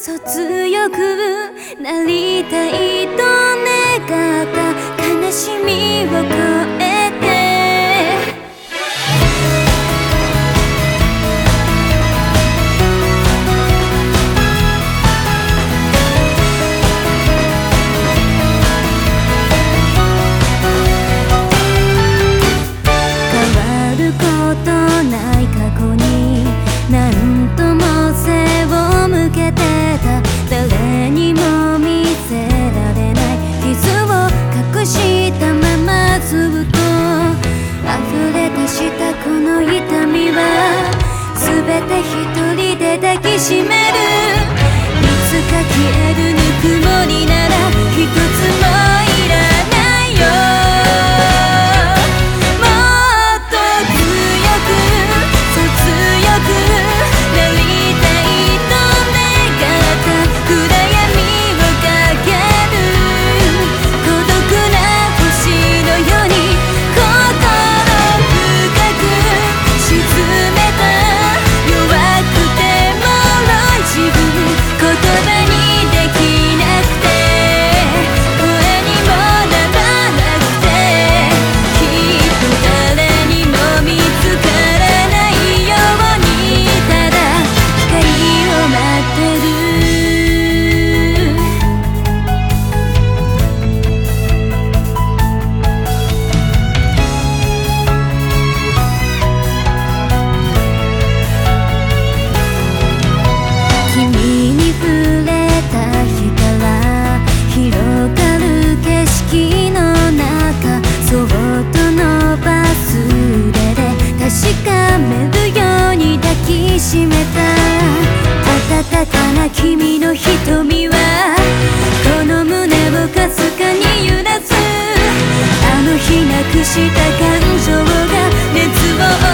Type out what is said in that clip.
そう強くなりたいと願った悲しみを越えてしたままずっと溢れ出したこの痛みは全て一人で抱きしめるいつか消えるぬくもりなら一つもいらないよもっと強くそう強くなりたいと願った暗闇をかけ閉めた温かな君の瞳はこの胸をかすかに揺らすあの日なくした感情が熱を